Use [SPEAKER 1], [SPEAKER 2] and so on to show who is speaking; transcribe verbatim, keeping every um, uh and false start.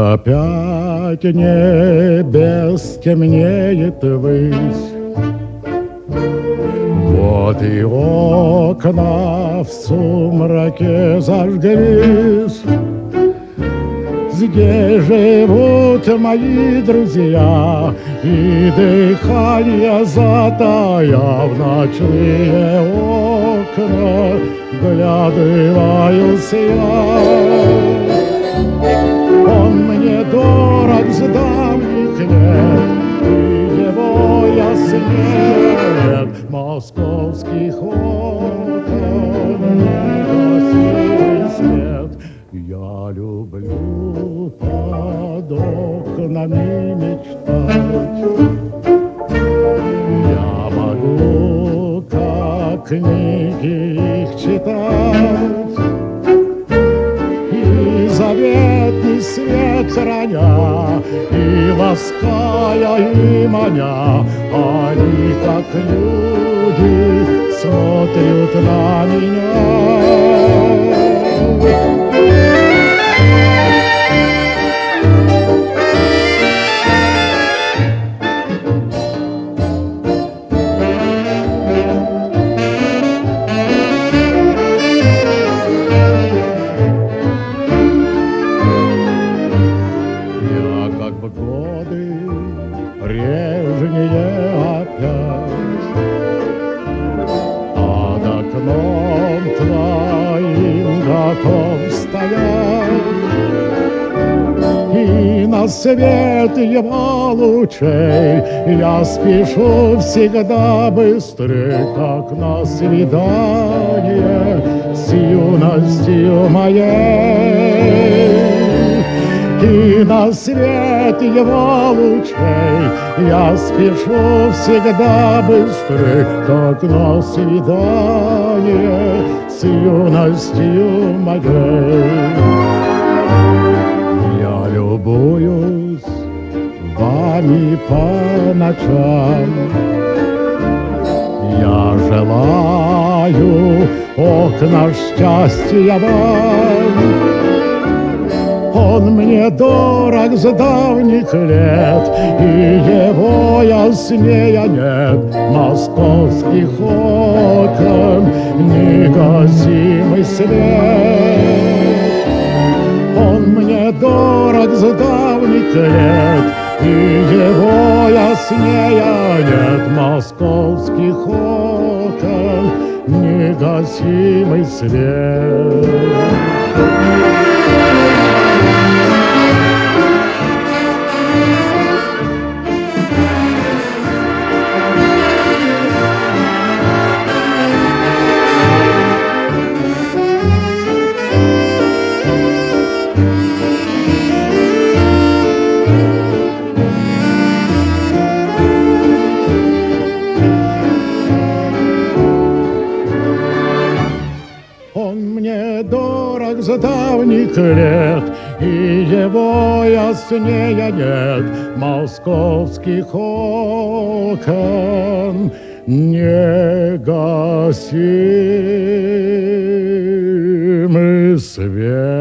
[SPEAKER 1] Опять небес темнеет ввысь, вот и окна в сумраке зажглись. Здесь живут мои друзья, и дыхание затая в ночные окна вглядываюсь я. Он мне дорог с давних лет, и его яснее московских окон негасимый свет. Я люблю под окнами мечтать, я могу, как книги, их читать, и заветный свет храня, и лаская, и маня, они, как люди, смотрят на меня. Прежние опять под окном твоим готов стоять, и на свет его лучей я спешу всегда быстрее, как на свидание с юностью моей. И на свет его лучей я спешу всегда быстрее, как на свидание с юностью моей. Я любуюсь вами по ночам, я желаю окна счастья вам. Он мне дорог с давних лет, и его яснее нет московских окон негасимый свет. Он мне дорог с давних лет, и его яснее нет московских окон негасимый свет. Он мне дорог с давних лет, и его яснее нет московских окон негасимый свет.